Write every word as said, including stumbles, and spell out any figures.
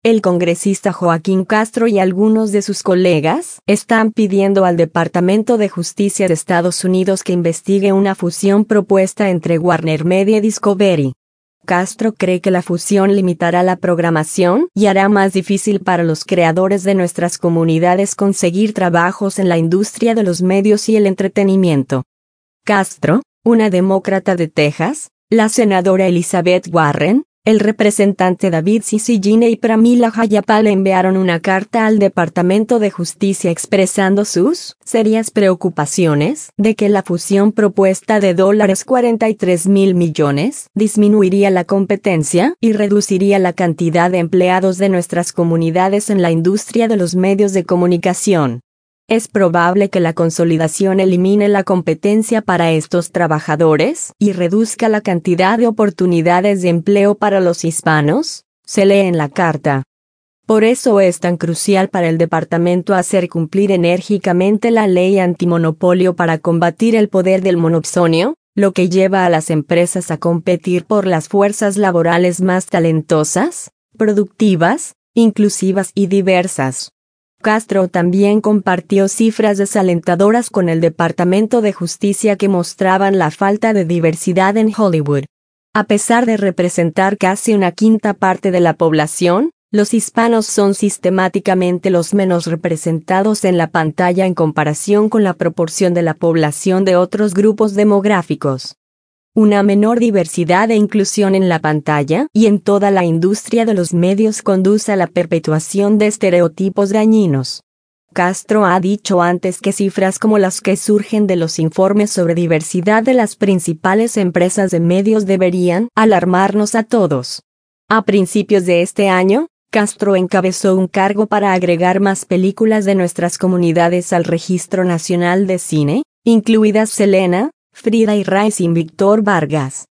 el congresista Joaquín Castro y algunos de sus colegas están pidiendo al Departamento de Justicia de Estados Unidos que investigue una fusión propuesta entre Warner Media y Discovery. Castro cree que la fusión limitará la programación y hará más difícil para los creadores de nuestras comunidades conseguir trabajos en la industria de los medios y el entretenimiento. Castro, una demócrata de Texas, la senadora Elizabeth Warren, el representante David Cicilline y Pramila Jayapal enviaron una carta al Departamento de Justicia expresando sus serias preocupaciones de que la fusión propuesta de dólares cuarenta y tres mil millones disminuiría la competencia y reduciría la cantidad de empleados de nuestras comunidades en la industria de los medios de comunicación. Es probable que la consolidación elimine la competencia para estos trabajadores y reduzca la cantidad de oportunidades de empleo para los hispanos, se lee en la carta. Por eso es tan crucial para el departamento hacer cumplir enérgicamente la ley antimonopolio para combatir el poder del monopolio, lo que lleva a las empresas a competir por las fuerzas laborales más talentosas, productivas, inclusivas y diversas. Castro también compartió cifras desalentadoras con el Departamento de Justicia que mostraban la falta de diversidad en Hollywood. A pesar de representar casi una quinta parte de la población, los hispanos son sistemáticamente los menos representados en la pantalla en comparación con la proporción de la población de otros grupos demográficos. Una menor diversidad e inclusión en la pantalla y en toda la industria de los medios conduce a la perpetuación de estereotipos dañinos. Castro ha dicho antes que cifras como las que surgen de los informes sobre diversidad de las principales empresas de medios deberían alarmarnos a todos. A principios de este año, Castro encabezó un cargo para agregar más películas de nuestras comunidades al Registro Nacional de Cine, incluidas Selena, Frida y Rising Víctor Vargas.